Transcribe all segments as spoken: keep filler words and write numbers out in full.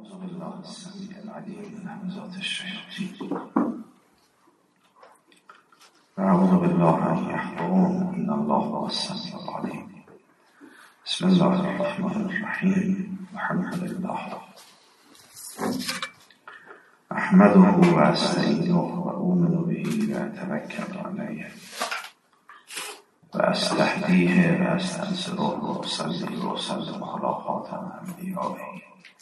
أعوذ بالله السميع العليم من همزات الشياطين وأعوذ بالله أن يحضرون إن الله هو السميع العليم. بسم الله الرحمن الرحيم. الحمد لله أحمده وأستعينه وأؤمن به وأتوكل عليه وأستهديه وأستنصره وأصلي وأسلم على خاتم أنبيائه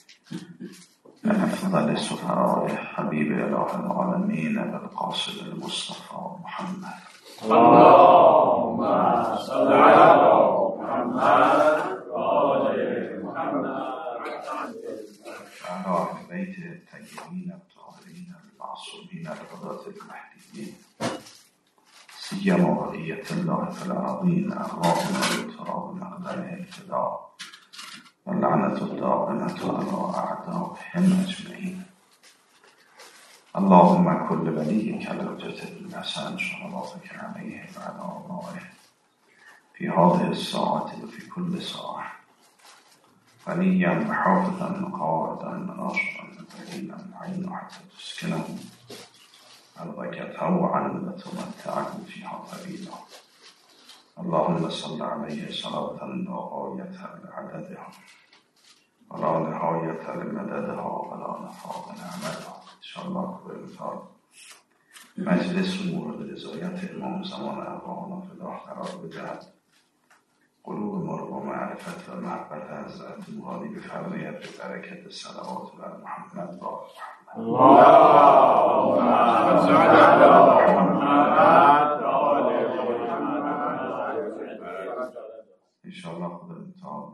أفضل السفراء حبيب إله العالمين بالقاصد المصطفى محمد. اللهم صل على محمد وآل محمد وعلى أهل بيت الطيبين الطاهرين المعصومين الغداة المهديين سيما بقية الله في الأرضين الراحمة بتراب مقدره الفداء واللعنة الدائمة على أعدائهم أجمعين. اللهم كل وليك الحجة الحسن صلواتك عليه وعلى آله في هذه الساعة وفي كل ساعة وليا وحافظا قائدا ناصرا دليلا معينا حتى تسكنه قلبك طوعا وتمتعه فيها طويلا. اللهم صل عليه صلاة لا غاية لعددها ولا نهاية لمددها ولا نفاذ لعملها. إن شاء الله بالمثال مجلس مورد رضایت امام زمان ارواحنا فداه قرار بدهد. قلوب ما رو با معرفت و محبت حضرت مرادی بفرماید به برکت صلوات بر محمد و محمد. اللهم صل علی محمد و آل انشاءالله خدا متعال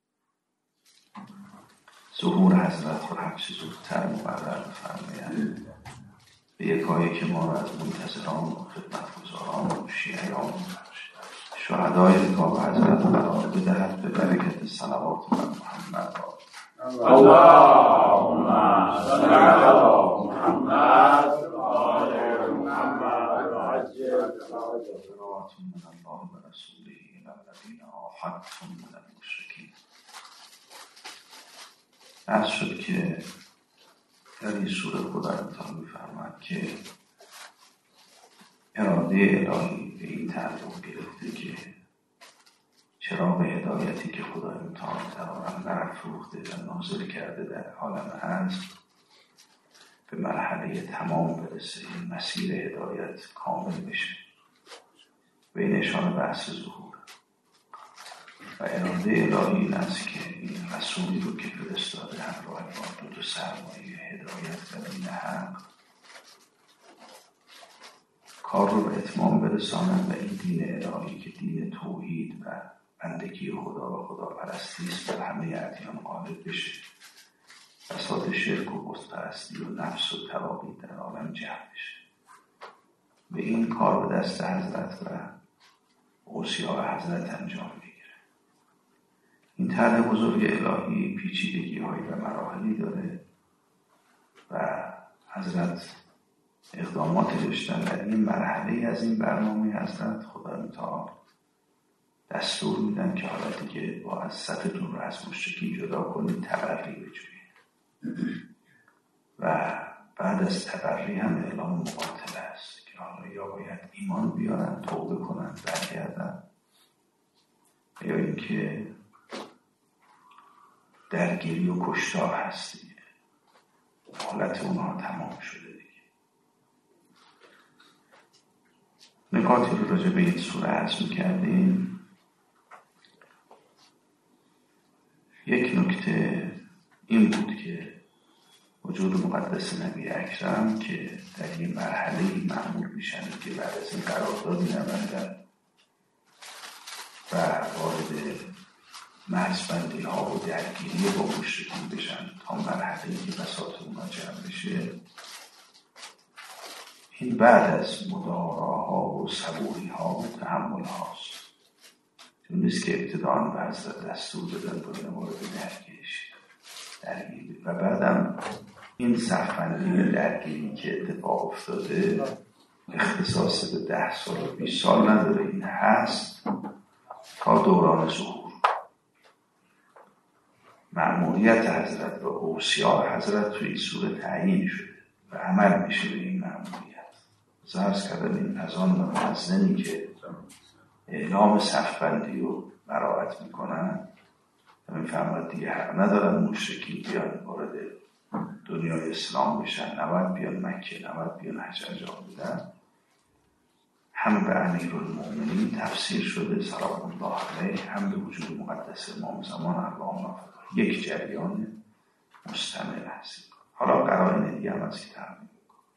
ظهور حضرت رو هرچه زودتر مقرر بفرماید به یکایی که ما رو از منتظران و خدمتگزاران و شیعیان شهدای رکاب حضرت قرار بدهد به برکت صلوات بر محمد. اللهم صل علی محمد و آل محمد و عجل صلوات من الله و رسوله الی الذین عاهدتم من المشرکین. عرض شد که در این سوره خدا تعالی می‌فرماید که اراده الهی به این تعلق گرفته که چراغ هدایتی که خدای متعال در عالم برافروخته و نازل کرده در عالم هست به مرحله تمام برسه، این مسیر هدایت کامل بشه و این اشاره بحث ظهور و اراده الهی این است که این رسولی رو که فرستاده همراه با دو تا سرمایه هدایت و دین حق کار رو به اتمام برسانند و این دین الهی که دین توحید و بندگی خدا و خداپرستی است در همه ادیان غالب بشه، فساد شرک و بتپرستی و نفس و تواغی در عالم جمع بشه. به این کار به دست حضرت و اوصیا حضرت انجام میگیره. این طرح بزرگ الهی پیچیدگی هایی و مراحلی داره و حضرت اقداماتی داشتن در این مرحله از این برنامه حضرت خدا متعال دستور میدن که حالا دیگه با از صفتون رو از مشرکین جدا کنید، تبری بجوید و بعد از تبری هم اعلام مقاتله است که حالا یا باید ایمان بیارن، توبه کنن، برگردن، یا اینکه درگیری و کشتار هست دیگه، حالت اونها تمام شده دیگه. نکاتی رو راجع به این سوره عرض می‌کردیم. یک نکته این بود که وجود مقدس نبی اکرم که در این مرحله معمول میشن که بعد از این قراردادی نبندن و وارد مرزبندی ها و درگیری با مشرکین بشن تا مرحله که بساط اونا جمع بشه، این بعد از مداراها و صبوری ها و تحمل هاست. چون نیست که ابتداعا به حضرت دستور بدن باید مورد درگیریش درگیری و بعدم این صفبندی درگیری که اتفاق افتاده اختصاص به ده سال و بیست سال نداره، این هست تا دوران ظهور. مأموریت حضرت و اوصیاء حضرت توی این سوره تعیین شده و عمل میشه به این مأموریت. عرض کردم این اذان و مؤذنی که اعلام صفبندی رو براعت میکنن میفهمد دیگه حق ندارن مشرکین بیان وارد دنیای اسلام بشن، نباید بیان مکه، نباید بیان حج انجام بدن. هم به امیرالمومنین تفسیر شده سلام الله علیه، هم به وجود مقدس امام زمان اربعین یک جریان مستمر هست. حالا قرائن دیگه هم از این تعمیم.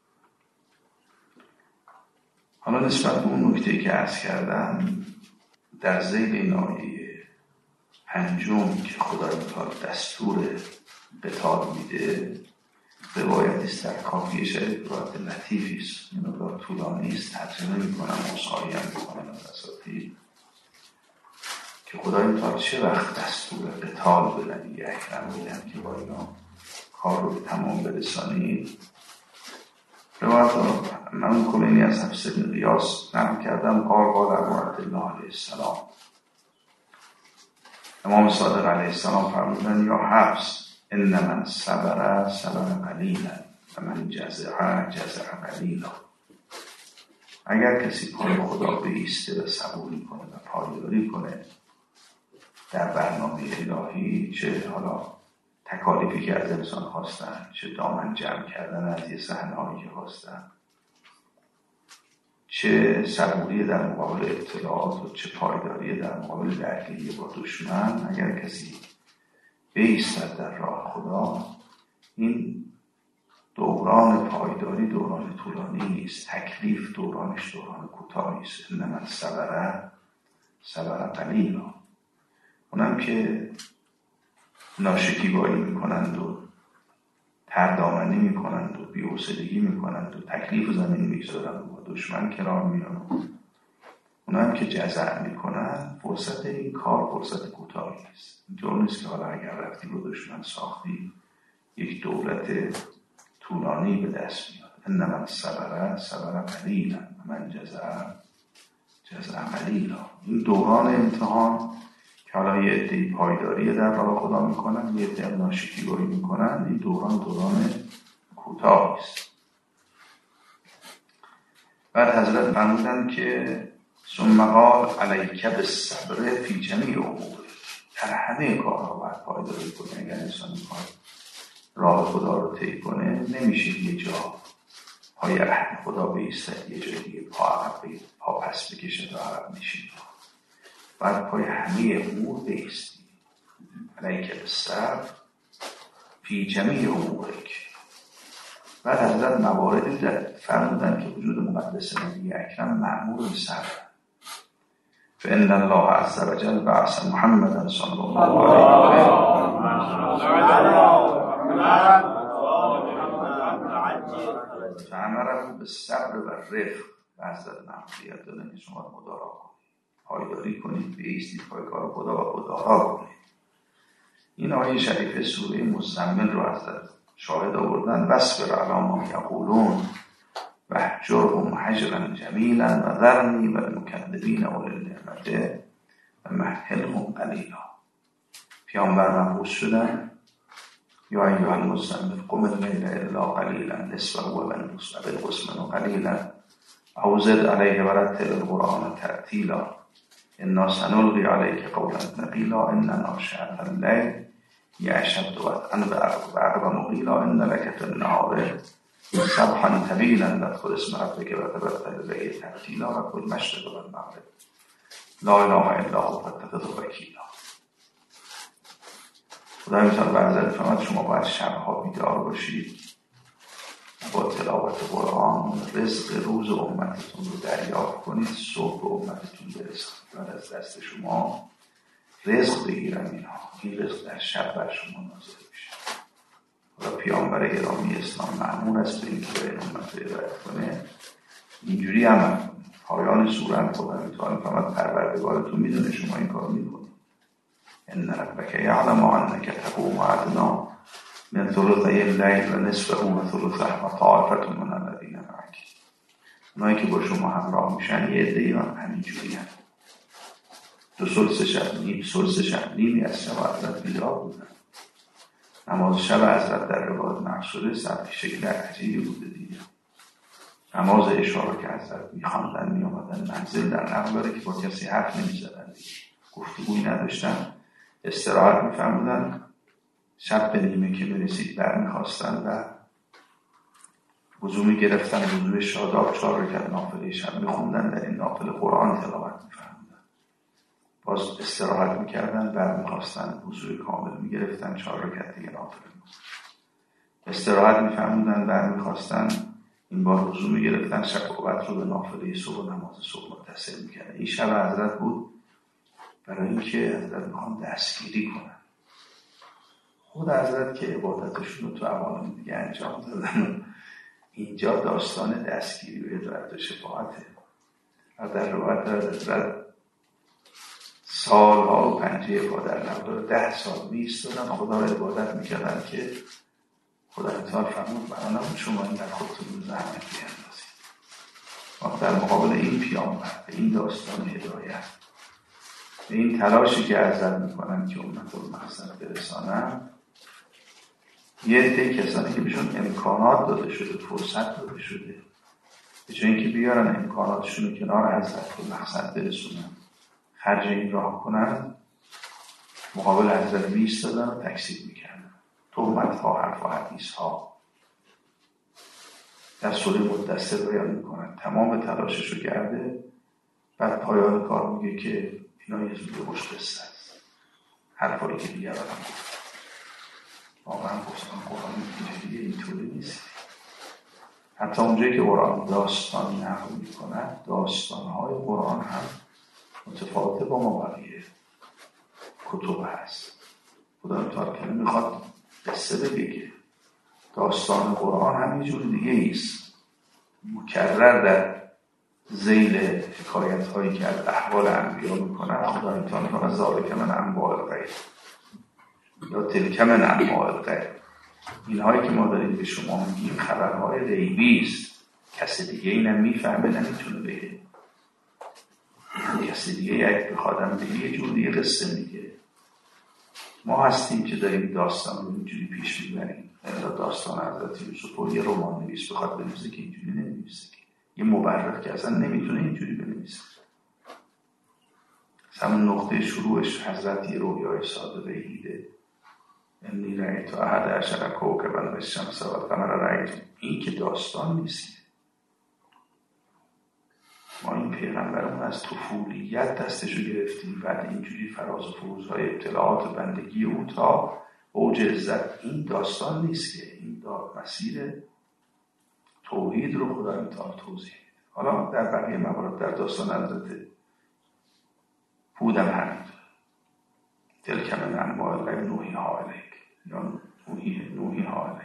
حالا نسبت به اون نکته‌ای که عرض کردم در ذیل این آیه پنجم که خدای متعال دستور قتال میده، روایتی است در کافی شریف، روایت لطیفی است، این مقدار طولانی است، ترجمه میکنم مصاحی هم میکنم از اساتید که خدای متعال چه وقت دستور قتال به نبی اکرم میدن که با اینا کار رو تمام برسانید. روایت من کلینی از حفص بن غیاث نقل کردم قال قال ابو عبدالله علیه السلام، امام صادق علیه السلام فرمودن یا حفص ان من صبر صبر قلیلا و من جزع جزع قلیلا. اگر کسی پای خدا بایسته و صبوری کنه و پایداری کنه در برنامه الهی، چه حالا تکالیفی که از انسان خواستن، چه دامن جمع کردن از یه صحنه‌ای که خواستن، چه صبوری در مقابل ابتلاعات و چه پایداری در مقابل درگیری با دشمن، اگر کسی بایستد در راه خدا، این دوران پایداری دوران طولانی نیست، تکلیف دورانش دوران کوتاهی است. ان من صبر صبر قلیلا. اونم که ناشکیبایی میکنند و تردامنی میکنند و بی‌حوصلگی میکنند و تکلیف زمین میگذارند و با دشمن کنار میان، اونم که جزع میکنند، فرصت این کار فرصت کوتاهی است. اینطور نیست که حالا اگر رفتی با دشمن ساختی یک دولت طولانی به دست میاد. ان من صبر صبر قلیلا و من جزع جزع قلیلا. این دوران امتحان که حالا یه عده‌ای پایداری در راه خدا میکنن، یه عده ناشکیبایی میکنن، این دوران دوران کوتاهی است. بعد حضرت فرمودن که ثم قال علیک بالصبر فی جمیع امور. در همه کارها باید پایداری کنه. اگر انسان میخواد راه خدا رو طی کنه، نمیشه یه جا پای رحم خدا بایستد، یه جای دیگه پا عقب پا پس بکشه و عقب نشینه. باید پای همه امور بایستی. علیک بالصبر فی جمیع امورک. بعد حضرت مواردی فرمودن که وجود مقدس نبی اکرم مأمور به صبر. فإن الله عز وجل بعث محمدا صلی الله علیه و فأمره بالصبر و الرفق. حضرت مأموریت دادن که شما مدارا کنید، پایداری کنید، بایستید پای کار خدا و مدارا کنید. این آیه شریف سوره مزمل رو حضرت شاهد آوردن. واصبر علی ما یقولون واهجرهم هجرا جمیلا و ذرنی و المکذبین اولی النعمة و مهلهم قلیلا. پیامبر مبعوث شدن یا ایها المزمل قم اللیل الا قلیلا نصفه و انقص منه قلیلا او زد علیه ورتل القرآن ترتیلا انا سنلقی علیک قولا ثقیلا ان ناشئة اللیل هی اشد وطئا و اقوم مقیلا ان لک فی النهار سبحا طویلا واذکر اسم ربک و تبتل الیه تبتیلا و کل مشرق و المغرب لا اله الا هو فاتخذه وکیلا. خدای متعال بعضی فرمود شما باید شبها بیدار باشید با تلاوت قرآن، رزق روز امتتون رو دریافت کنید، صبح به امتتون برسید و از دست شما رزق بگیرن اینها. این رزق در شب بر شما نازل میشه. حالا پیامبر گرامی اسلام مأمور است به اینکه به امت هدایت کنه، اینجوری عمل کنه. پایان سوره هم خدا میتونه فرمود پروردگارتون میدونه شما این کارو میکنید. ان ربک یعلم انک تقوم ادنی من ثلثی اللیل و نصفه و ثلثه و طائفة من الذین معک. اونایی که با شما همراه میشن یه عده‌ای هم همینجوری هم دو ثلث شب نیم ثلث شب نیمی از شب حضرت بیدار بودن. نماز شب حضرت در روایت نقل شده سبک شکل عجیبی بوده دیگه. نماز عشا که حضرت می‌خواندن می‌آمدن منزل در نقل داره که با کسی حرف نمی‌زدن، گفتگویی نداشتن، استراحت می‌فرمودن، شب به نیمه که برسید برمی‌خواستن و وضو می‌گرفتن، وضو شاداب چهار رکعت نافله شب می‌خوندن، در این نافله قرآن تلاوت می‌فرمودن، باز استراحت می‌کردن، برمی‌خواستن وضو کامل می‌گرفتن، چهار رکعت دیگه نافله می‌خوندن، استراحت می‌فرمودن، برمی‌خواستن این بار وضو می‌گرفتن، شب و بعد رو به نافله صبح و نماز صبح متصل می‌کردن. این شب حضرت بود برای اینکه حضرت می‌خوان دستگیری کنن. خود حضرت که عبادتشون رو تو عوالم دیگه انجام دادن، اینجا داستان دستگیری و عدالت و شفاعته. و در روایت حضرت سالها و پنجه پا در نقل ده سال می‌ایستادن خدا رو عبادت می‌کردن که خدا تعالی فرمود برای نبود شما این در خودتون رو زحمت بیندازید. و در مقابل این پیامبر، به این داستان هدایت، به این تلاشی که حضرت میکنن که امت رو مقصد برسانن، یه عده کسانی که بهشون امکانات داده شده، فرصت داده شده، به جای اینکه بیارن امکاناتشون رو کنار حضرت رو مقصد برسونن، خرج این راه کنن، مقابل حضرت میایستادن و تکذیب میکردن، تهمت ها، حرف و حدیث ها. در سوره مدثر بیان میکنن تمام تلاشش رو کرده، بعد پایان کار میگه که اینا یه زوده خوش قصه است، حرفایی که دیگر آدم گفت واقعا گفتم قرآن دیگه اینطوری نیست. حتی اونجایی که قرآن داستان نقل میکنه، داستانهای قرآن هم متفاوته با ما بقیه کتب هست. خدا تعالی که میخواد قصه بگه، داستان قرآن هم یه جور دیگه ایست، مکرر در ذیل حکایت هایی که از احوال انبیا میکنن. خدا تعالی کنه ذالک من انباء الغیب یا تلک من انباء الغیب، اینهایی که ما داریم به شما میگیم خبرهای غیبی است، کسی دیگه اینم میفهمه نمیتونه بگه، کسی دیگه یک بخوادم به یه جور دیگه قصه میگه. ما هستیم که داریم داستان رو اینجوری پیش میبریم. داستان حضرت یوسف و یه رمان نویس بخواد بنویسه که اینجوری نمی‌نویسه، یه مورخ که اصلا نمیتونه اینجوری بنویسه. همون نقطه شروعش حضرت یه رویای ساده دیده، انی رأیت احد عشر کوکبا والشمس والقمر رأیت. این که داستان نیست. ما این پیغمبرمون از طفولیت دستشو گرفتیم، بعد اینجوری فراز و فرودهای ابتلاعات بندگی او تا اوج عزت. این داستان نیست که این دار مسیر توحید رو خدا امتحان توضیح. حالا در بقیه موارد در داستان حضرت هود هم همینطور، تلک من انباء الغیب نوحیها الیک یا نوحیها الیک.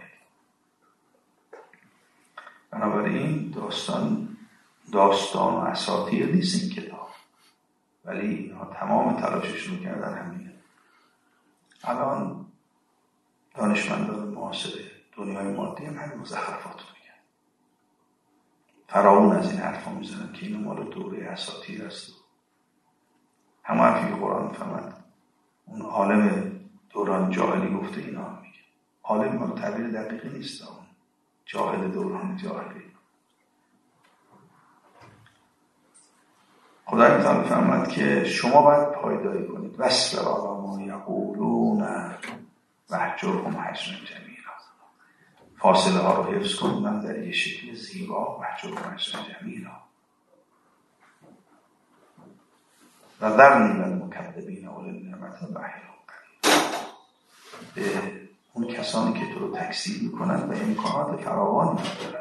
بنابراین داستان داستان و اساطیر نیست این کتاب، ولی اینها تمام تلاششون کردن همینه. الان دانشمندان معاصر دنیای مادی هم همین مزخرفات رو میگن، فراون از این حرفا میزنن که اینو مال دوره اساطیر است. همه حرفی که قرآن فهمد اون عالم دوران جاهلی گفته اینا هم میگه. عالم مال تعبیر دقیقی نیست، اون جاهل دوران جاهلی. خدای تعالی فرمود که شما باید پایداری کنید، واصبر علی ما یقولون واهجرهم هجرا جمیلا. فاصله ها رو حفظ کنید، من در یه شکل زیبا، واهجرهم هجرا جمیلا. و ذرنی والمکذبین اولی النعمة مهلهم قلیلا. به اون کسانی که تو رو تکذیب میکنن و امکانات فراوانی ندارن،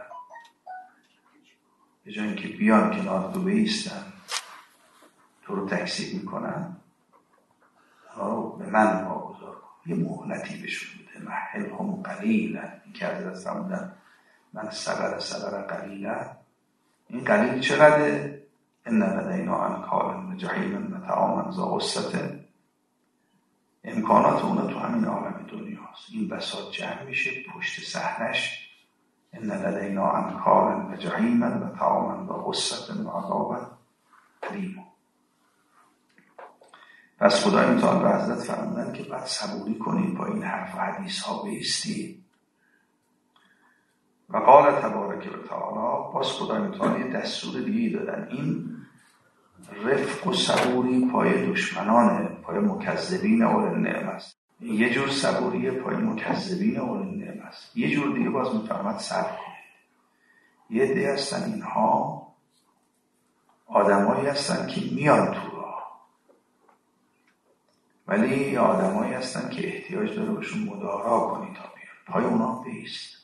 به جای اینکه بیان کنار تو بایستن تو رو تکذیب میکنن، اونا رو به من واگذار کن، یه مهلتی بهشون بده. مهلهم قلیلا، این که حضرت فرمودن من صبر صبر قلیلا. این قلیل چقدره؟ ان لدینا انکالا و جحیما و طعاما ذا غصة. امکانات اونا تو همین عالم دنیاست. این بساط جمع میشه، پشت صحنش ان لدینا انکالا و جحیما و طعاما ذا غصة و عذابا الیم. پس خدای متعال به حضرت فرمودن که بعد صبوری کنید با این حرف و حدیث ها بایستید. و قال تبارک و تعالی، باز خدای متعال یه دستور دیگه دادن، این رفق و صبوری پای دشمنانه، پای مکذبین اول النعمه است. یه جور صبوری پای مکذبین اول النعمه است. یه جور دیگه باز میفرماد صبر کنید. یه عده هستن اینها آدمایی هستن که میان تو راه، ولی آدمایی هستن که احتیاج داره بهشون مدارا کنی تا بیان. پای اونا بیست.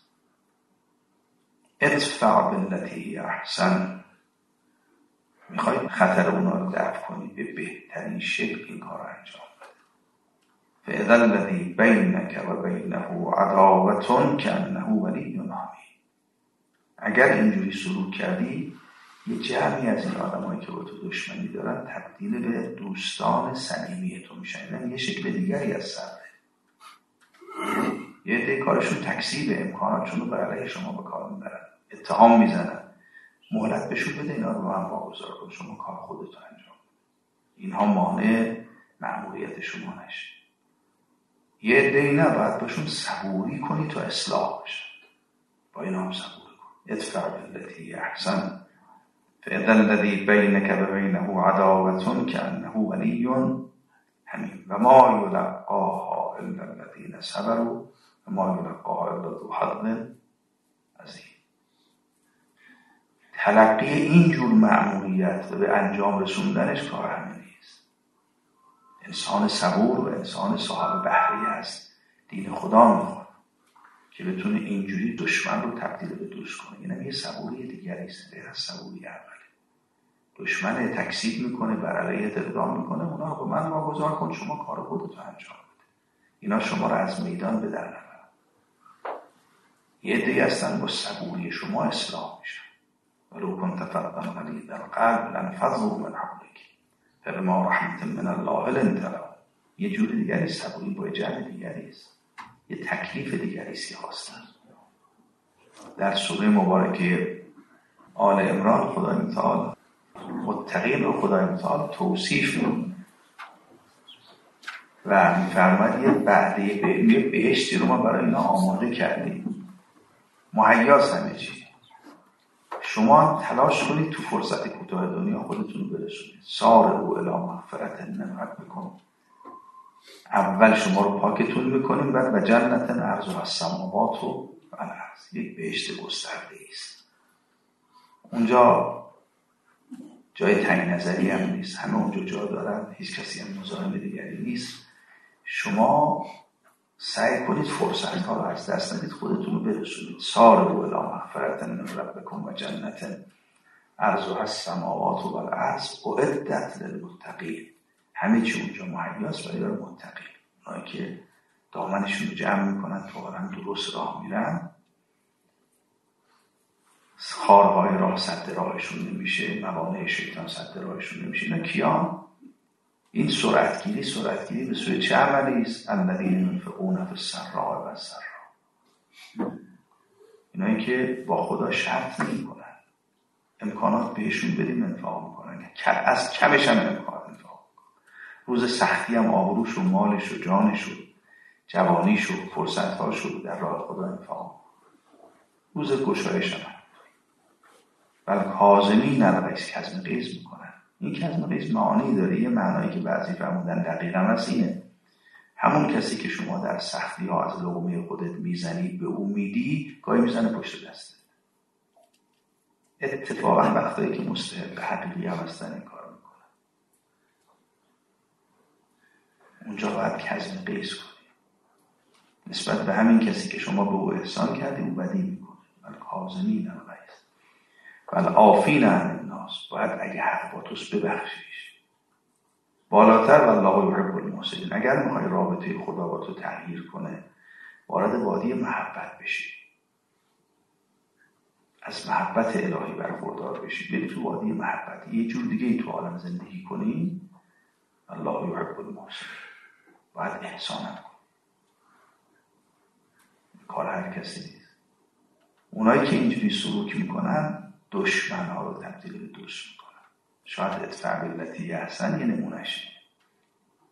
ادفع بالتي احسن، میخوای خطر اونا رو دفع کنی، به بهترین شکل این کار رو انجام بده. فاذا الذی بینک و بینه عداوة کانه ولی حمیم. اگر اینجوری سلوک کردی، یه جمعی از این آدمایی که با تو دشمنی دارن تبدیل به دوستان صمیمی تو میشن. یعنی یه شکل دیگری از صبره. یه عده کارشون تکذیب امکاناتشون رو بر علیه شما به کار میبرن، اتهام میزنن. مهلت بهشون بده اینا رو هم واگذار کن، شما کار خودتو انجام. اینها مانع مأموریت شما نشه. یه عده نه، باید بهشون صبوری کنی تا اصلاح بشه. با اینا هم صبوری کن. ادفع بالتي احسن فاذا الذی بینک و بینه عداوة کانه ولی حمیم. و ما یلقاها الا الذین صبروا و ما یلقاها الا ذو حظ عظیم. تلقی اینجور مأموریت و به انجام رسوندنش کار همه نیست. انسان صبور و انسان صاحب بحری است. دین خدا میخواد که بتونه اینجوری دشمن رو تبدیل به دوست کنه. اینم یه صبوری دیگری است، غیر از صبوری اوله. دشمن تکذیب میکنه، بر علیه اقدام میکنه، اونا رو به من واگذار کن، شما کار خودتو انجام بده. اینا شما رو از میدان به در نبرن. یه عده هستن با صبوری شما اصلاح میشن. ولو كنت فظا غلیظ القلب لانفضوا من حولك فبما رحمة من الله لنت لهم. یه جور دیگری صبوری با جهل دیگری است، یه تکلیف دیگری است خواستن. در سوره مبارکه آل عمران خدای متعال متقین رو خدای متعال توصیف می‌کنه و می‌فرماید یه وعده به بهشتی رو ما برای اینا آماده کردیم، مهیاس همه چی. شما تلاش کنید تو فرصت کوتاه دنیا خودتون رو برسونید. سارعوا الی مغفرة من ربکم. اول شما رو پاکتون میکنیم، بعد و جنت عرضها السماوات و الارض، یک بهشت گسترده است. اونجا جای تنگ نظری هم نیست، همه اونجا جا دارن، هیچ کسی هم مزاحم دیگری نیست. شما سعی کنید فرصت ها رو از دست ندید، خودتون رو برسونید. سارعوا الی مغفرة من ربکم و جنت عرضها السماوات و الارض اعدت للمتقین. همه چی اونجا مهیاست برای متقین، اونایی که دامنشون رو جمع میکنن تا واقعا درست راه میرن، خارهای راه سد راهشون نمیشه، موانع شیطان سد راهشون نمیشه. اینا کیان؟ این سرعتگیری سرعتگیری به سوی چه عملی است؟ الذین ينفقون فی السراء و الضراء. اینایی که با خدا شرط نمیکنن، امکانات بهشون بدیم انفاق میکنن، از کمش هم امکانات انفاق میکنن. روز سختی هم آبروش و مالش و جانش و جوانیش و فرصتهاش رو در راه خدا انفاق میکنن. روز گشایش هم بل کاظمین الغیظ، کظم غیظ میکنن. این کظم غیظ معانی داره، یه معنایی که بعضی فرمودن دقیقا هست اینه: همون کسی که شما در سختی ها از لقمه خودت میزنید به امیدی، گاهی میزنه پشت دسته. اتفاقا وقتایی که مستحق حقیقی هم هستن این کار میکنن. اونجا باید کظم غیظ کنی نسبت به همین کسی که شما به او احسان کردی، او بدی میکنه. بل کاظمین الغیظ والعافین عن الناس. باید اگه حق با توست ببخشیش. بالاتر والله یحب المحسنین. اگر میخوای رابطه خدا با تو تغییر کنه، وارد وادی محبت بشی، از محبت الهی برخوردار بشی، بری تو وادی محبت، یه جور دیگه ای تو عالم زندگی کنی. الله یحب المحسنین. باید احسانت کن. کار هر کسی نیست. اونایی که اینجوری سلوک میکنن دشمن ها رو تبدیل به دوست میکنن. شاید ادفع بالتي احسن یه نمونهشه.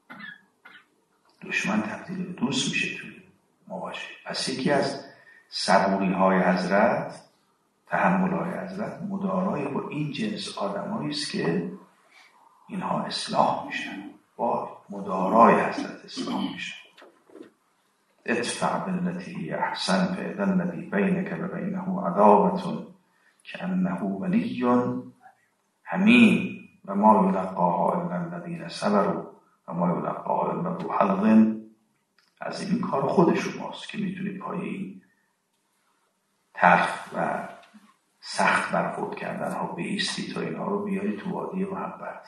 دشمن تبدیل به دوست میشه توی مواجهه. پس یکی از صبوری های حضرت، تحمل های حضرت، مدارای با این جنس آدمایی است که اینها اصلاح میشن، با مدارای حضرت اصلاح میشن. ادفع بالتي هي احسن فاذا الذي بينك وبينه عداوة كأنه ولي حمیم و ما یلقاها الا الذین صبروا و ما یلقاها الا ذو حظ عظیم. این کار خود شماست که میتونید پای این تلخ و سخت برخورد کردن ها بایستی تا اینها رو بیاری تو وادی محبت.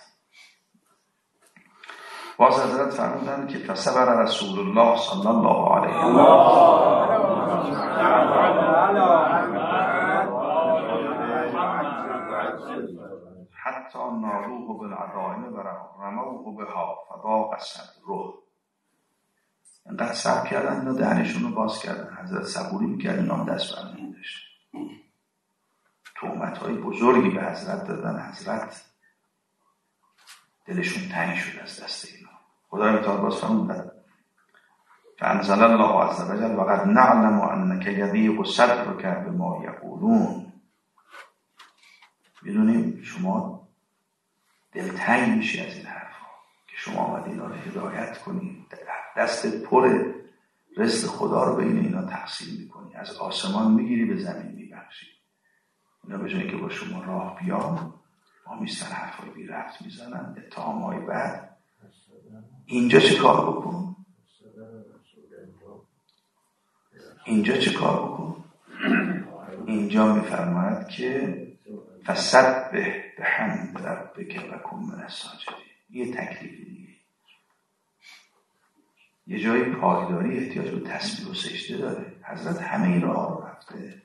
باز حضرت فرمودن که فصبر رسول الله صلی الله علیه و آله حتی نالوه بالعظائم و رموه بها فضاق صدره. اینقدر صبر کردن، اینا دهنشون رو باز کردن. حضرت صبوری میکرد، اینا هم دست بر نمی‌داشت. تهمت‌های بزرگی به حضرت دادن، حضرت دلشون تنگ شد از دست اینا. خدای متعال باز فرمودن فانزل الله عز وجل وقد نعلم انک یضیق صدرک بما یقولون. میدونیم شما دلتنگ میشی از این حرفا که شما آمد اینا رو هدایت کنی، دست پر رزق خدا رو بین اینا تقسیم میکنی، از آسمان میگیری به زمین میبخشی. اینا به جایی که با شما راه بیان ما میستن حرفای بی رفت میزنن، اتهامهای بد. اینجا چه کار بکن؟ اینجا چه کار بکن؟ اینجا میفرماید که فسبح بحمد ربک و کن من الساجدین. یه تکلیف دیگه، یه جای پایداری احتیاج به تسبیح و سجده داره. حضرت همه این راه رو رفته،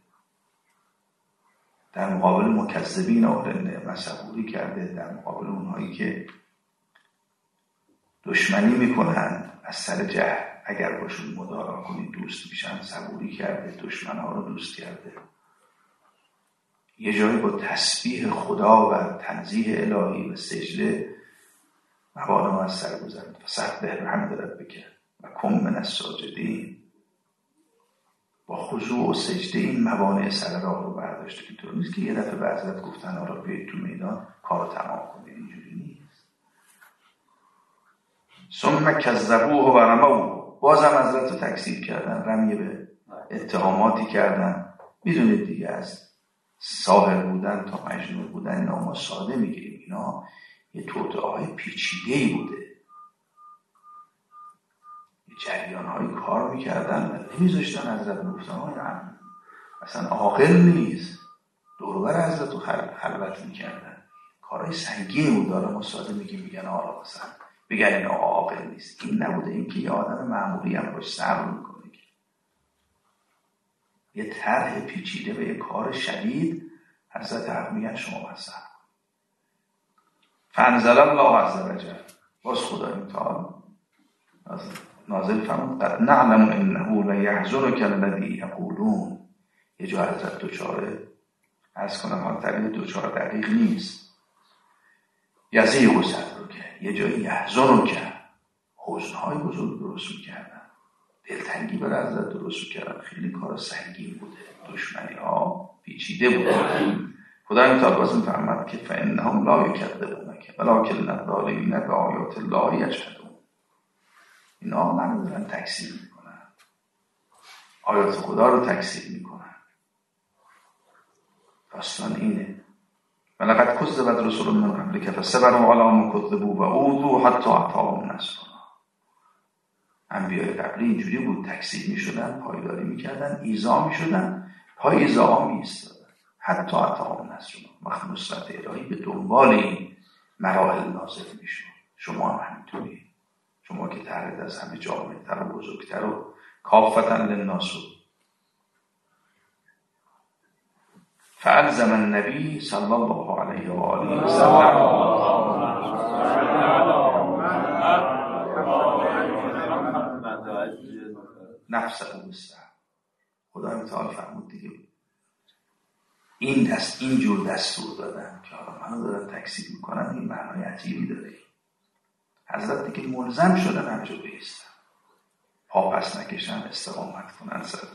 در مقابل مکذبین اهل نعمت صبوری کرده، در مقابل اونهایی که دشمنی میکنن از سر جهل، اگر باشون مدارا کنی دوست میشن، صبوری کرده، دشمنها رو دوست کرده. یه جایی با تسبیح خدا و تنزیه الهی و سجده موانع از سر گذرد. فسبح بحمد ربک و کن من الساجدین. با خضوع و سجده این موانع سر راه رو برداشته. که طور نیست که یه دفعه به حضرت گفتن آرا بیایید تو میدان کار رو تمام کنید، اینجوری نیست. ثم کذبوه و رموه. بازم حضرت رو تکذیب کردن، رمی به اتهاماتی کردن. میدونید دیگه از ساحر بودن تا مجنون بودن اینا ما ساده میگیریم، اینا یه توطئه‌های پیچیده‌ای بوده، یه جریان‌های کار میکردن و نمیذاشتن حضرت گفتن های هم اصلا عاقل نیست، دوربر حضرت رو خلوت میکردن، کارهای سنگینی بود. داره ما ساده میگیم، میگن آقا مثلا بگن این آقا عاقل نیست. این نبوده، این که یه آدم معمولی هم باش صبر میکنه، یه طرح پیچیده به یه کار شدید حضرت حق میگن شما بسر. فانزل الله عز وجل. باز خدای متعال نازل فرمود قد نعلم انه لیحزنک الذی یقولون. یه جا حضرت دوچاره عرض کنم حال تعبیر دوچاره دقیق نیست، یضیق صدرک، یه جایی یحزنک، حزنهای بزرگ درست میکردن، دلتنگی برای حضرت درست کردن. خیلی کار سنگین بوده، دشمنی ها پیچیده بوده. خدای متعال باز میفرماد که فانهم لا یکذبونک ولکن الظالمین بآیات الله یجحدون. اینا منو دارن تکذیب میکنن، آیات خدا رو تکذیب میکنن. داستان اینه. ولقد کذبت رسل من قبلک فصبروا علی ما کذبوا و اوذوا حتی اتاهم نصرنا. انبیاء قبلی اینجوری بود، تکذیب میشدن، پایداری میکردن، ایذا میشدن، پای ایذا می ایستادن حتی اتاهم نصرنا. وقت نصرت الهی به دنبال این مراحل نازل میشد. شما هم همینطوری، شما که تحت از همه جامع‌تر و بزرگتر و کافتا للناس. فالزم النبی صلی الله علیه و آله و سلم نفسه و بسر. خدا متعال فرمود دیگه این دست این جور دستور دادن که حالا منو دارن تکذیب میکنن، این معنای عجیبی داره. حضرت دیگه ملزم شدن همجا بیستن. پا پس نکشن، استقامت کنن سر.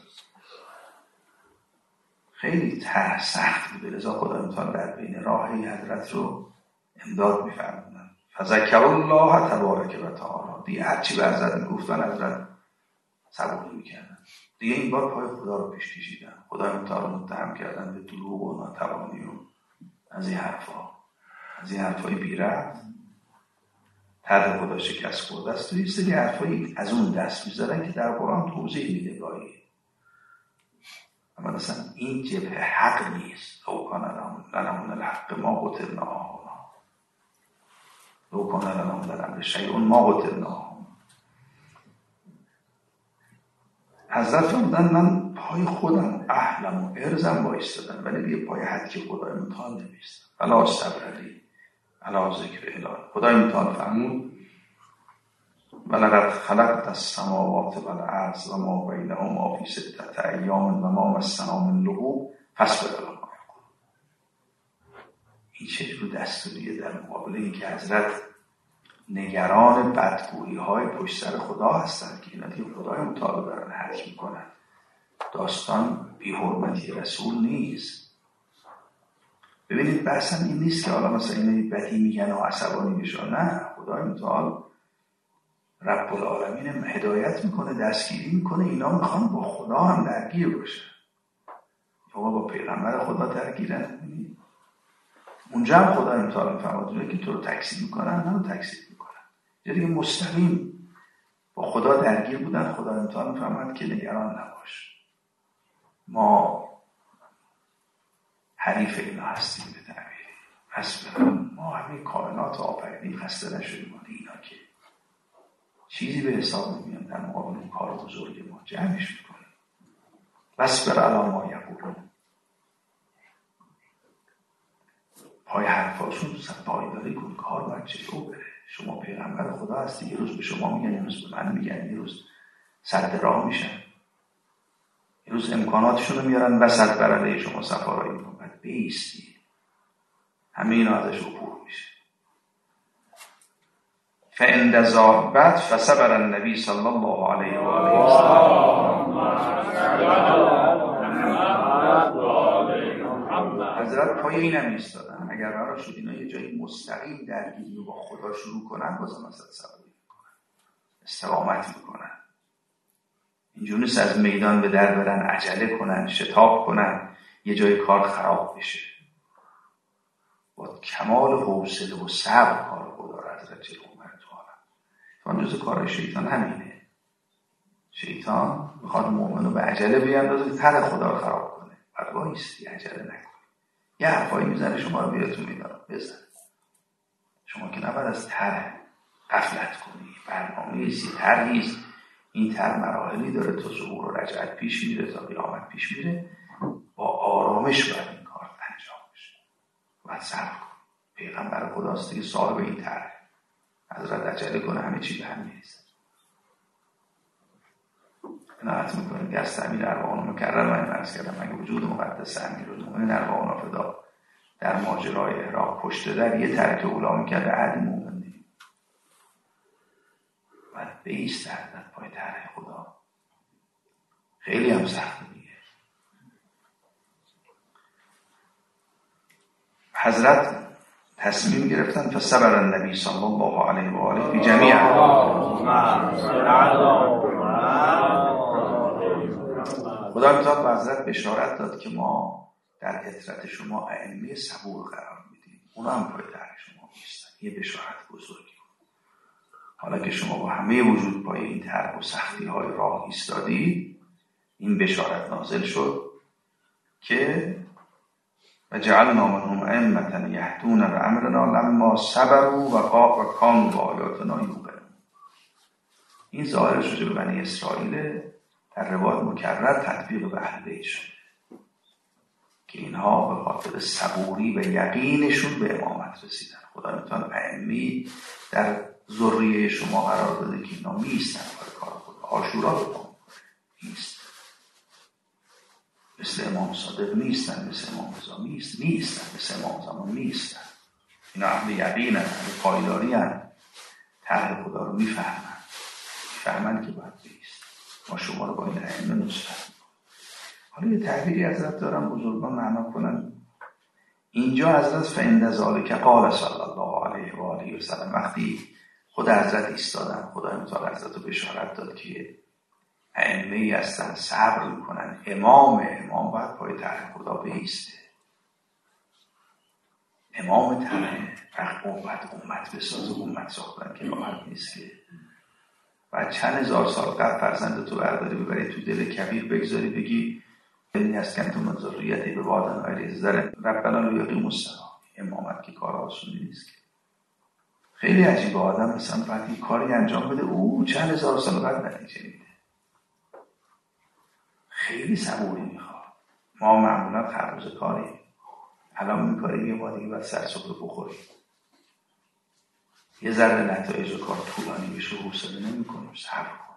خیلی ته سخت بوده، لذا خدای متعال در بین راهی حضرت رو امداد می‌فرمودن. فذکر الله تبارک و تعالی. دیگه هرچی به حضرت میگفتن حضرت صبوری میکردن. دیگه این بار پای خدا رو پیش کشیدن، خدای متعال متهم کردن به دروغ و ناتوانی و از این حرفا، از این حرفای بی ربط. طرح خدا شکست خورده است. توی سری حرفایی از اون دست میذارن که در قرآن توضیح میده گاهی. اما مثلا این جبهه حق نیست. لو کان لنا من الحق ما قتلنا هنا، لو کان لنا من الامر شیء ما قتلنا. حضرت فرمودن من پای خودم اهلم و ارزم بایستادن، ولی دیگه پای حد خدای متعال نمیستم. فلا صبر لی علی ذکر الهی. خدای متعال فرمود ولقد خلقت السماوات والارض و ما بینهما فی ستة ایام و ما مسنا من لغوب فاصبر علی ما یقولون. این چه رو دستوریه در مقابل اینکه حضرت نگران بدگویی های پشت سر خدا هستند که اینا دیگه خدای متعال دارن حکم میکنن. داستان بی حرمتی رسول نیست. ببینید بحثم این نیست که حالا مثلا اینا بدی میگن و عصبانی میشن. نه، خدای متعال رب العالمین هدایت میکنه، دستگیری میکنه. اینا میخوان با خدا هم درگیر باشه یا با پیغمبر خدا درگیرن. اونجا هم خدا امتحان میفرماد که تو رو تکذیب میکنن، نه رو تکذیب میکنن. یعنی دیگه مستقیم با خدا درگیر بودن. خدا امتحان میفرماد که نگران نباش، ما حریف اینا هستیم. به تعبیر حسب ما همین کائنات آفریدیم، خسته نشدیم. اینا که چیزی به حساب نمیان در مقابل اون کار بزرگ ما. جمعش میکنیم. بس بر علی ما یقولون. پای حرفاشون پایداری کن، کار باید چطور بره. شما پیغمبر خدا هستی، یه روز به شما میگن، یه روز به من میگن، یه روز سد راه میشن، یه روز امکاناتشون رو میارن وسط بر علیه شما سفارایی میکن. باید بیستی، همه اینا ازش عبور میشه. فإن ذابت فصبر النبی صلی الله علیه و آله و حضرت پای این هم ایستادن. اگر قرار شد اینا یه جایی مستقیم درگیری رو با خدا شروع کنن، بازم حضرت صبوری میکنن، استقامت میکنن. اینجور نیست از میدان به در برن، عجله کنن، شتاب کنن، یه جای کار خراب بشه. با کمال حوصله و صبر کار خدا رو حضرت جلو چون جز کار شیطان همینه. شیطان میخواد مؤمن رو به عجله بیاندازه، طرح خدا رو خراب کنه. بعد وایستی، عجله نکنی. یه حرفایی میزنه شما رو بیاره تو میدان، بزن. شما که نباید از طرح غفلت کنی. برنامه‌ریزی، طرحی. این طرح مراحلی داره تا ظهور و رجعت پیش میره، تا قیامت پیش میره. با آرامش باید این کار انجام بشه. باید صبر کن. پیغمبر خداست دیگه، صاحب این طرح. حضرت عجله کنه همه چی به هم میریزه. قناعت میکنه که از امیر ارواحان مکرم من عرض کردم اگه وجود مقدس امیرالمومنین ارواحان فدا در ماجرای عراق پشت در یه ترک اولا میکرده عهد مومن نیم. باید بیست حضرت پای طرح خدا. خیلی هم سخته دیگه. حضرت تصمیم گرفتن فصبر النبی صلی الله علیه و آله فی جمیع خدا متعال به حضرت بشارت داد که ما در عطرت شما ائمه صبور قرار میدیم. اونا هم پای طرح شما میستن. یه بشارت بزرگی. حالا که شما با همه وجود پای این طرح و سختی های راه ایستادی، این بشارت نازل شد که و جعلنا منهم ائمة یهدون بأمرنا لما صبروا و کانوا بآیاتنا یوقنون. این ظاهرش راجع به بنی اسرائیل در روایات مکرر تطبیق به اهل بیت شده که اینها به خاطر صبوری و یقینشون به امامت رسیدن. خدا میتونه ائمه در ذریه شما قرار بده که اینا میستن برای کار خدا. عاشورا بکن نیست، مثل امام صادق نیستن، مثل امام رضا نیست نیستن، مثل امام زمان نیستن. اینا اهل یقینن، اهل پایداری هن. طرح خدا رو میفهمن، میفهمن که باید بیست. ما شما رو با این ائمه نصرت. حالا یه تعبیری حضرت دارم بزرگان معنا کنن. اینجا حضرت فعند ذالک قال صلی الله علیه و آله و سلم، وقتی خود حضرت ایستادن، خدای متعال حضرت رو بشارت داد که ائمه ای هستن صبر میکنن، امام امام باید پای طرح خدا بایسته. امام طرح وقت امت امت بسازه، امت ساختن که راحت نیست که بعد چند هزار سال قبل فرزند تو برداری ببری تو دل کبیر بگذاری بگی این هست که انتون ذریتی به وادن غیر ذر ربنا لیقیموا الصلاة. امامت که کار آسونی نیست که. خیلی عجیبه آدم مثلا بعد این کاری انجام بده او چند هزار سال بعد نتیجه میده. خیلی صبوری میخواد. ما معمولا خربوزه کاریم، الان میکاریم یه ما دیگه باید سرسفره بخوریم، یه ذره نتایج کار طولانی بشه حوصله نمیکنیم، صبر کن.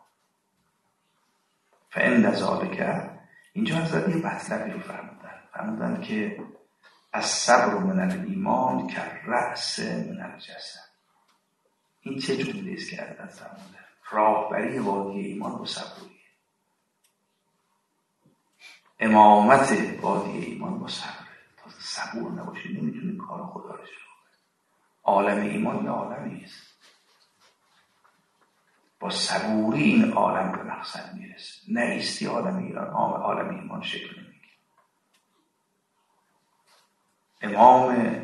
فعند ذالک، اینجا حضرت یه مطلبی رو فرمودن فرمودن که الصبر من الایمان کالرأس من الجسد. این چه جمله است که حضرت فرمودن؟ راهبری وادی ایمان با صبوریه، امامت وادی ایمان با صبره. تا صبور نباشی نمیتونی کار خدا رو شروع کنی. عالم ایمان یه عالمی است، با صبوری این عالم به مقصد میرسه. نیستی عالم ایران عالم ایمان شکل نمیگیره. امام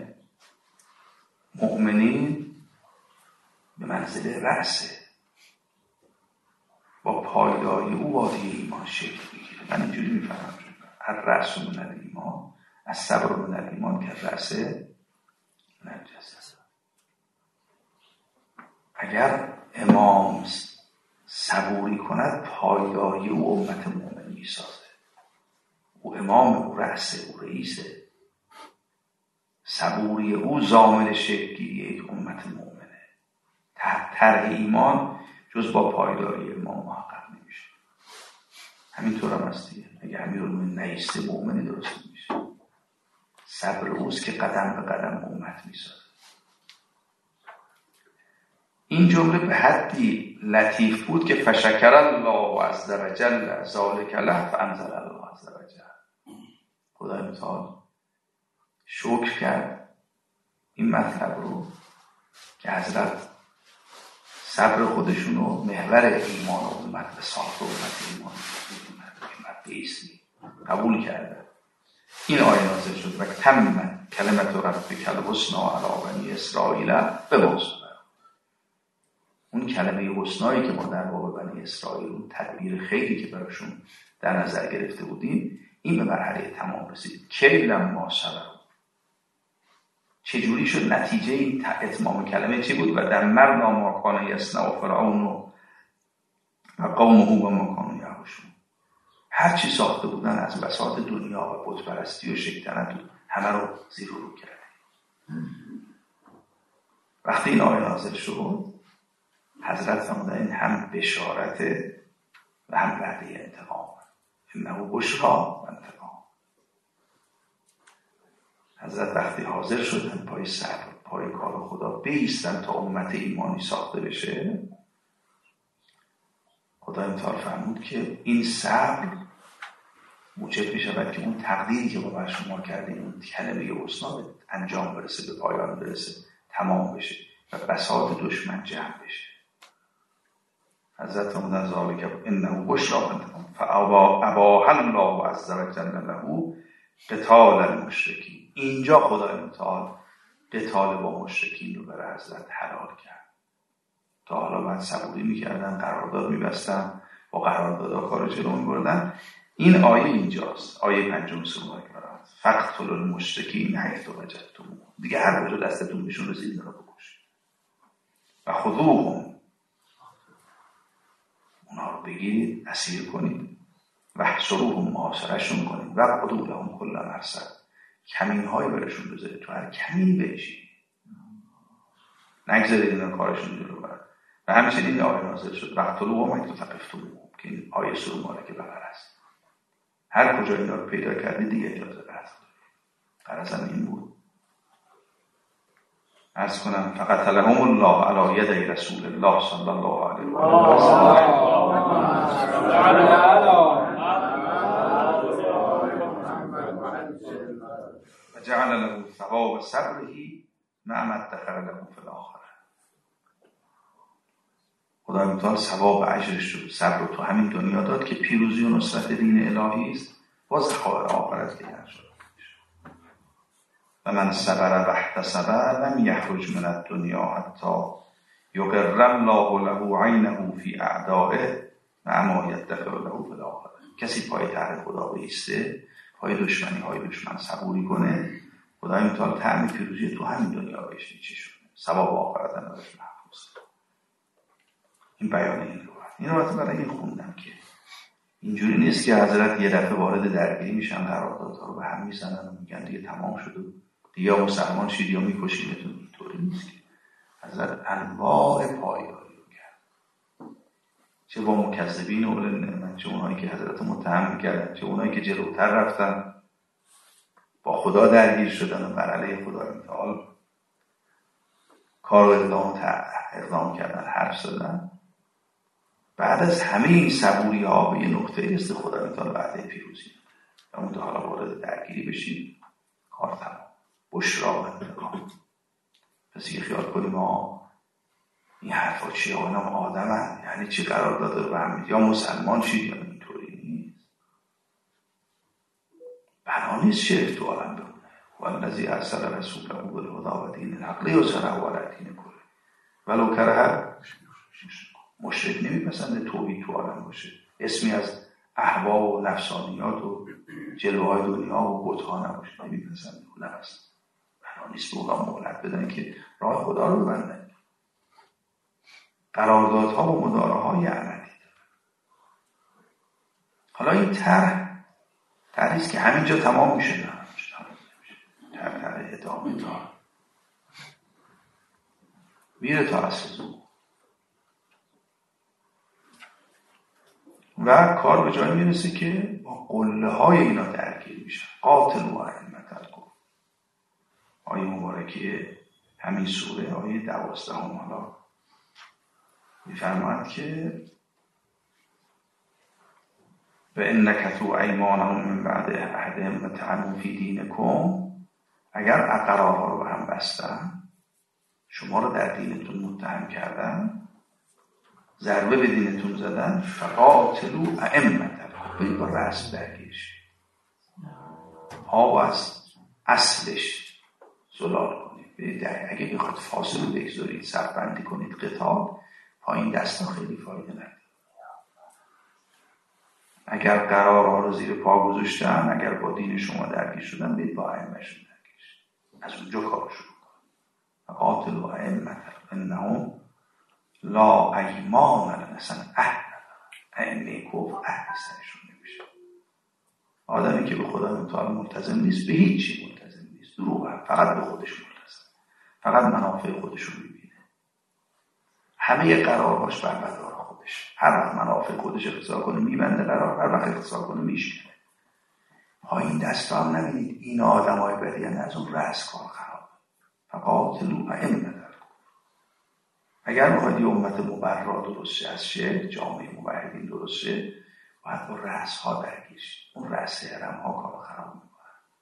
مؤمنین به منزله رأسه، با پایداری او وادی ایمان شکل میگیره. من اینجوری میفهمم هر رأس من الایمان، از صبر من الایمان که رأس من الجسد. اگر امام صبوری کند پایداری او امت مؤمن میسازه. او امام، او رأسه، او رئیسه. صبوری او ضامن شکل‌گیری یک امت مؤمنه. تحت طرح ایمان جز با پایداری امام محقق نمیشه. همینطور هم هست دیگه. اگه امیرالمومنین نیسته مؤمنی درست نمیشه. صبر اوست که قدم به قدم امت میسازه. این جمله به حدی لطیف بود که فشکر الله عز وجل ذالک له فانزل الله عز وجل. خدای متعال شکر کرد این مطلب رو که حضرت صبر خودشون رو محور ایمان و امت به ساخت و امت ایمان امت به اسمی قبول کرده. این آیه نازل شد و تمت کلمت ربک الحسنی علی بنی اسرائیل بموضوع. اون کلمه حسنایی که ما در باب بنی اسرائیل اون تدبیر خیلی که براشون در نظر گرفته بودیم این به مرحله تمام رسید. کی لما صبر، چجوری شد نتیجه این اتمام کلمه چی بود؟ و دمرنا ما کان یصنع فرعون و قومه و ما کانوا یعرشون. هر چی ساخته بودن از بساط دنیا و بت پرستی و شیطنت همه رو زیر و رو کرد. وقتی این آیه نازل شد حضرت فرمودن این هم بشارته و هم وعده انتقام. انه بشری و انتقام. حضرت وقتی حاضر شدن پای صبر پای کار خدا بایستن تا امت ایمانی ساخته بشه، خدا امتحان فرمود که این صبر موجب میشود که اون تقدیری که ما بر شما کردیم اون کلمه حسنا به انجام برسه، به پایان برسه، تمام بشه و بساط دشمن جمع بشه. حضرت فرمودن ذالک انه بشری و انتقام فاباح الله عز وجل له قتال المشرکین. اینجا خدای متعال قتال با مشرکین رو برای حضرت حلال کرد. تا حالا بعد صبوری میکردن، قرارداد میبستن، با قراردادها کار جلو میبردن. این آیه اینجاست، آیه پنجم سوره البقره. فقتلوا المشرکین حیث وجدتموهم. دیگه هر کجا دستتون بهشون رسید اینا رو بکشید. و خذوهم، اونا رو بگیرید، اسیر کنید. و احصروهم، محاصرهشون کنید. و اقعدوا لهم کل مرصد، کمین های برشون بذارید، تو هر کمینی بشید، نگذارید اینا کارشون جلو برن. و همچنین این آیه نازل شد وقتلوهم حیث ثقفتموهم، که این آیه سوره مبارکه بقره است. هر کجا اینا رو پیدا کردید دیگه اجازه قتل. غرضم این بود عرض کنم فقط لهم الله علی ید رسول الله صلی الله علیه و آله و سلم. و جعل له ثواب صبره مع ما ادخر له فی الاخره. خدای متعال ثواب اجرش رو، صبر رو تو همین دنیا داد که پیروزی و نصرت دین الهی است، باز ذخایر آخرت که نشد. و من صبر و احتسب لم یخرج من الدنیا حتی یقر الله له عینه فی اعدائه مع ما یدخر له فی الاخره. کسی پای طرح خدا بایسته، پای دشمنی های دشمن صبوری کنه، خدای متعال طعم پیروزی تو همین دنیا بهش میچشه، ثواب آخرت هم ازش محفوظ. این بیان این رو این رو وقتی برای این خوندم که اینجوری نیست که حضرت یه دفعه وارد درگیری میشن، قراردادها رو به هم میزنن و میگن دیگه تمام شد و دیگه یا مسلمان شید یا میکشیمتون. اینطوری نیست که حضرت انواع پایداری رو کرد، چه با مکذبین اول النعمت، چه اونایی که حضرت متهم میکردن، چه اونایی که جلوتر رفتن با خدا درگیر شدن و بر علیه خدای متعال کار و اقدام, اقدام کردن، حرف زدن. بعد از همه این صبوری ها به یه نقطه است خدا متعال وعده پیروزی و اون تا حالا وارد درگیری بشید، کار تمام، بشرا و انتقام. پس یه خیال کنیم ما این حرفا چیه؟ آنم آدم هم یعنی چی قرار داده رو برمید یا مسلمان شید یا اینطوری نیست. بنا نیست شرک تو عالم بمونه. والذی ارسل رسوله بالهدی و دین الحق لیظهره علی الدین کله ولو کره مشرک. نمیپسنده توحید تو عالم باشه، اسمی از اهوا و نفسانیات و جلوهای دنیا و بت‌ها نباشه، نمیپسنده. اون هست بنا نیست به اونا مهلت بدن که راه خدا رو ببندن. قراردادها و مداره‌های اعمدی. حالا این طرح طرحیست که همینجا تمام میشه، نه طرح طرح ادامه دار میره تا اصل زو و کار به جای میرسه که با قله های اینا درگیر میشن. قاتل و ائمة الکفر. آیه مبارکه همین سوره آیه دوازده هم حالا میفرماید که و ان نکثوا ایمانهم من بعد عهدهم و طعنوا فی دینکم. اگر اقرارها رو به هم بستن، شما رو در دینتون متهم کردن، ضربه به دینتون زدن، فقاتلوا ائمة الکفر. با رسم درگیرش آب از اصلش زلال کنید. اگه بخواد فاصله بگذارید، سربندی کنید قتال، پایین دستا خیلی فایده نداره. اگر قرارها رو زیر پا گذاشتن، اگر با دین شما درگیر شدن، برید با ائمه‌شون درگیر شید. از اونجا کار شروع کنید. قاتلوا ائمة انهم لا ایمان لهم. مثلا عهد ائمه کفر عهد سرشون نمیشه. آدمی که به خدا متعال ملتزم نیست، به هیچی ملتزم نیست، دروغه، فقط به خودش ملتزم، فقط منافع خودشون میبینه، همه قرارهاش بر مدار خودش، هر وقت منافع خودش اقتصاد کنه میبنده قرار، هر وقت اقتصاد کنه میشکنه. پایین دستا هم نبینید این آدم های بدی هم از اون رأس کار خراب. فقاتلوا ائمة الکفر. اگر میخواید یه امت مبرا درست شه از شرک، جامعه موحدین درست شه، باید با رأس ها درگیر شید. اون رأس حرم ها کار خراب میکنن.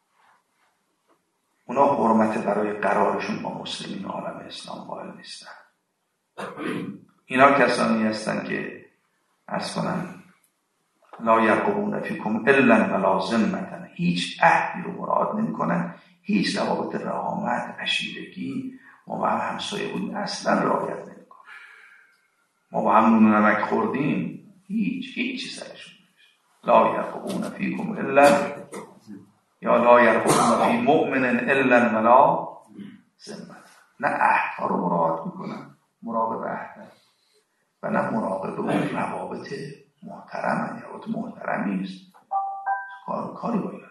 اونا حرمت برای قرارشون با مسلمین عالم اسلام قائل نیستن. اینا کسانی هستن که عرض کنن لا یرقبون فیکم الا ولا ذمة. هیچ عهدی رو مراعات نمی کنن، هیچ روابط رحامت، عشیرگی، ما با هم همسایه بودیم اصلا رعایت نمی کنن. ما با هم نون نمک خوردیم، هیچ هیچ چیز سرشون نمیشه. لا یرقبون فیکم الا یا لا یرقبون فی مؤمن الا ولا ذمة. نه عهدها رو مراعات میکنن، مراقب عهد، و نه مراقب اون روابط محترم. روابط محترمی نیست. کار کاری با اینا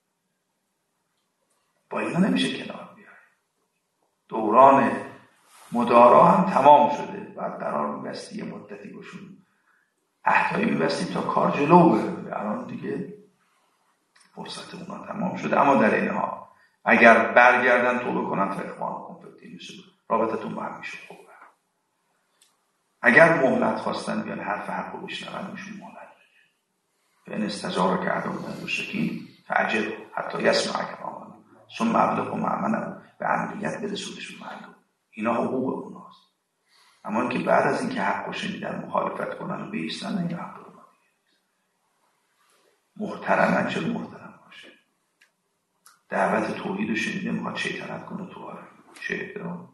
با اینا نمیشه کنار بیاره. دوران مدارا هم تمام شده. بعد قرار میبستی یه مدتی باشون عهدهایی میبستی تا کار جلو بره. الان دیگه فرصت اونا تمام شده. اما در اینها اگر برگردن توبه کنن فاخوانکم فی الدین، رابطتون با هم میشه خوبه. اگر مهلت خواستن بیان حرف حق رو بشنون میشون مهلت بده. فان استجارک احد من المشرکین فاجر حتی یسمع کلام ثم ابلغ مأمنا به امریت برسونشون معلوم. اینا حقوق اوناست. اما اینکه بعد از اینکه حق رو شنیدن مخالفت کنن و بیستن، این حق رو محترمن چه محترم باشه. دعوت توحید رو شنیده میخواد شیطنت کنه تو آره شیطان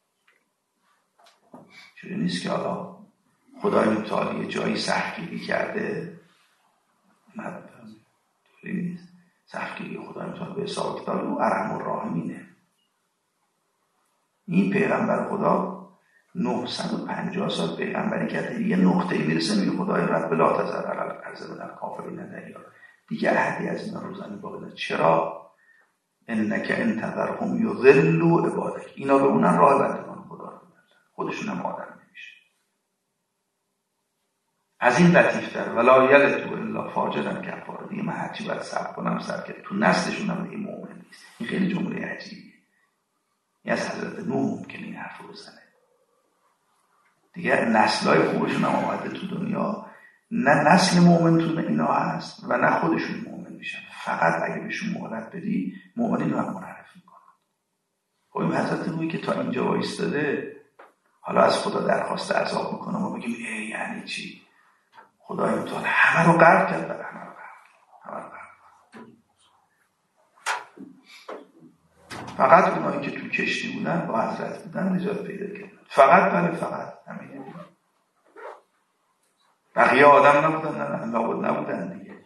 چون نیست که حالا خدای متعالی یه جایی سختگیری کرده نه طوری نیست. سختگیری خدای متعالی به حساب کتاب او ارحم الراحمینه. این پیغمبر خدا نهصد و پنجاه سال پیغمبری کرده، یه نقطه‌ای میرسه میگه خدای رب لا تذر علی الارض من الکافرین دیارا، دیگه احدی از اینا روزانه باقی نداره. چرا؟ انک ان تذرهم یضلوا عبادک، اینا به اونن راه بندگان خدا رو میدن، خودشون هم آدم نمیشه. از این لطیفتر ولا یلدوا الا فاجرا کفارا، دیگه من هرچی باید صبر کنم صبر کنم، تو نسلشون هم این مؤمن نیست. این خیلی جمله عجیبیه. این از حضرت نوح ممکنه این حرف رو بزنه. دیگه نسل‌های خوبشون هم آمده تو دنیا، نه نسل مؤمن تو اینا هست و نه خودشون مؤمن میشن. فقط اگه بهشون مهلت بدی مؤمنین رو هم منحرف میکنن. خب این حضرت نوحی که تا اینجا وایستاده حالا از خدا درخواست عذاب میکنه ما بگیم ای یعنی چی؟ خدای متعال همه رو غرق کرد، برای همه رو غرق همه رو غرق. فقط اونایی که تو کشتی بودن با حضرت بودن نجات پیدا کردن. فقط بله فقط همین بودن. بقیه آدم نبودن، نه نه لابد نبودن دیگه.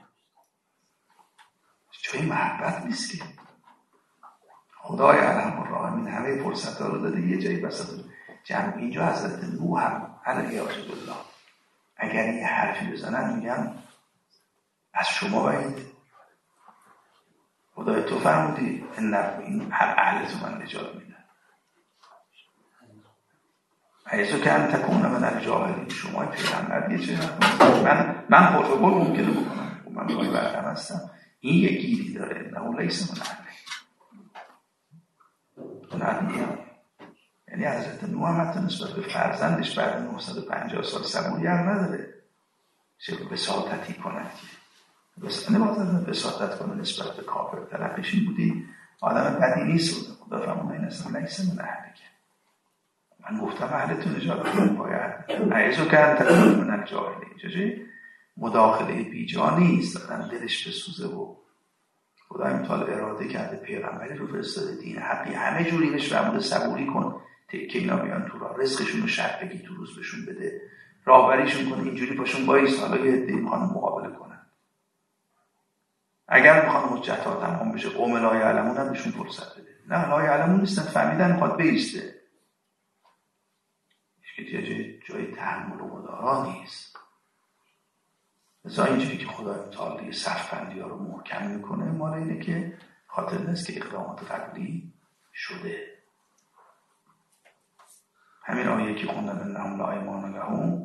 جای محبت نیست که خدای ارحم الراحمین همه فرصت ها رو داده یه جایی بسط جمع. اینجا حضرت نوح هم علیه الله اگر یه حرفی بزنن میگم از شما بعید، خدای تو فرمودی این هر اهل تو من نجات میدن. ایسو که هم تکونه من الجاهلین، شما پیغمبر یه چه من من خود رو ممکنه بکنم، من باید بردم هستم. این یه گیری داره نه لیس من اهل نه. یعنی حضرت نوح هم حتی نسبت به فرزندش بعد نهصد و پنجاه سال صبوری هم نداره چه بساطتی کنند که بس نباید بساطت کنه نسبت به کافر. طرفش این بودی آدم بدی نیست، خدا فرمونه این اصلا لیس من اهل که من گفتم اهل تو نجات کنم باید ایزو که هم تکون من الجاهلین. چجوری مداخله بی جا نیست، دادن دلش بسوزه و خدای متعال اراده کرده پیغمبری رو فرستاده دین حقی همه جوری بهش فرموده صبوری کن که اینا بیان تو راه، رزقشون رو شرط بگی تو روز بهشون بده، راهبریشون کنه، اینجوری پاشون بایست. حالا یه عده میخوان مقابله کنن، اگر میخوان حجت‌ها تمام بشه قوم لا یعلمون هم بهشون فرصت بده. نه لا یعلمون نیستن، فهمیدن میخواد بیسته که جای جای تحمل و مدارا نیست. مثلا اینجوری که خدای متعال صف بندی ها رو محکم میکنه مال اینه که خاطر نیست که اقدامات قبلی شده. همین آیه که خوندن انهم لا ایمان لهم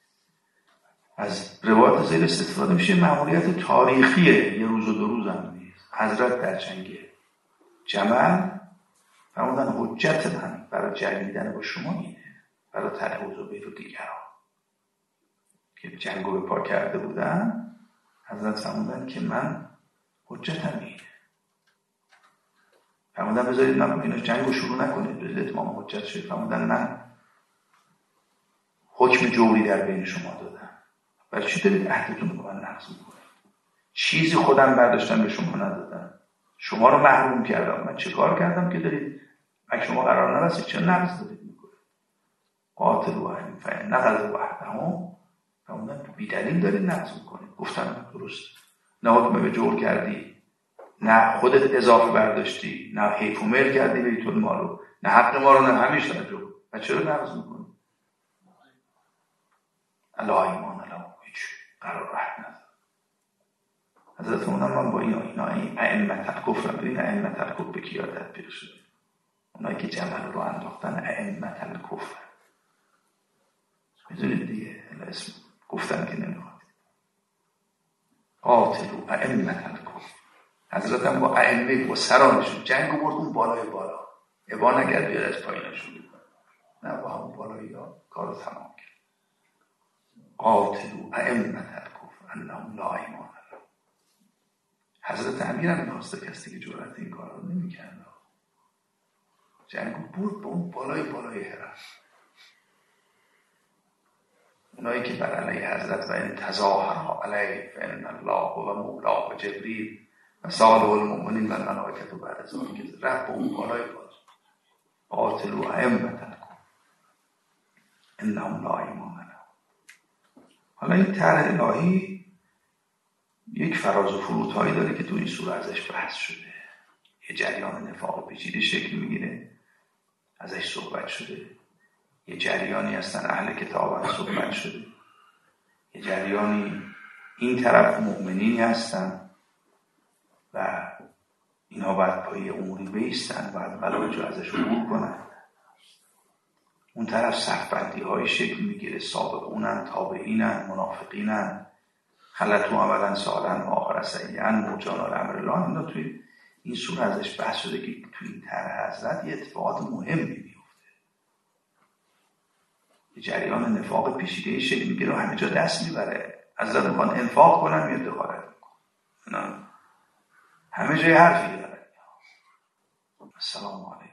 از روایت زیر استفاده میشه مأموریت تاریخیه، یه روز و دو روز هم نیست. حضرت در جنگ جمل فرمودن حجت من برای جنگیدن با شما اینه، برای طرح و زبیر و دیگران که جنگ رو به پا کرده بودن. حضرت فرمودن که من حجتم اینه، فرمودن بذارید من اینا جنگ رو شروع نکنید بذارید اتمام حجت شد. فرمودن من حکم جوری در بین شما دادم، برای چی دارید عهدتون رو من نقض میکنید؟ چیزی خودم برداشتم به شما ندادم، شما رو محروم کردم. من چه کار کردم که دارید اگه شما قرار نرسید چه نقض دارید میکنید؟ قاتل و همین فعلا نقض و حدهم. فرمودن بی دلیل دارید نقض میکنید. گفتم درست، نه حکم به جور کردی، نه خودت اضافه برداشتی، نه حیف و میل کردی بیت المال رو، نه حق ما رو، نه همیشه نه جو. و چرا نقض میکنی؟ الله ایمان الله هیچ قرار رحم نداره. حضرت اونم من با این اینا این ائمه الکفر ببین ائمه الکفر به کیادت پیر شده. اونایی که جمل رو انداختن ائمه الکفر میدونید دیگه اسم گفتن که نمیخواد. قاتلوا ائمه الکفر. حضرت هم با ائمه با سرانشون جنگ برد اون بالای بالا، ابا نگرد بیاد از پایینشون، نه با همون بالایی ها کار رو تمام کرد. قاتلوا ائمة الکفر انهم لا ایمان لهم. حضرت امیر هم می‌خواسته کسی که جرأت این کار رو نمی‌کرد. جنگ بود به اون بالای بالای هرم. اونایی که بر علیه حضرت و ان تظاهر علیه فان الله و مولاه و جبریل و صالح المؤمنین و الملائکه بعد ذلک رب اون بالای بالا. قاتلوا ائمة الکفر انهم لا ایمان لهم. حالا این طرح الهی یک فراز و فرودهایی داره که تو این سوره ازش بحث شده. یه جریان نفاق پیچیده شکل میگیره، ازش صحبت شده. یه جریانی هستن اهل کتاب هم صحبت شده. یه جریانی این طرف مؤمنینی هستن و اینا باید پای اموری بیستن، باید بلاجو ازش عبور کنن. اون طرف صفبندی های شکل میگیره، سابقونن، تابعینن، منافقینن، خلطو عملا سالن و آخر سیئن موجان الامر الله. اینا توی این سوره ازش بحث شده که توی این طرح حضرت یه اتفاقات مهمی میفته. یه جریان نفاق پیچیده شکل میگیره و همه جا دست میبره. حضرت میخوان انفاق کنن یا دخالت کنن، همه جای حرفی داره. السلام علیکم.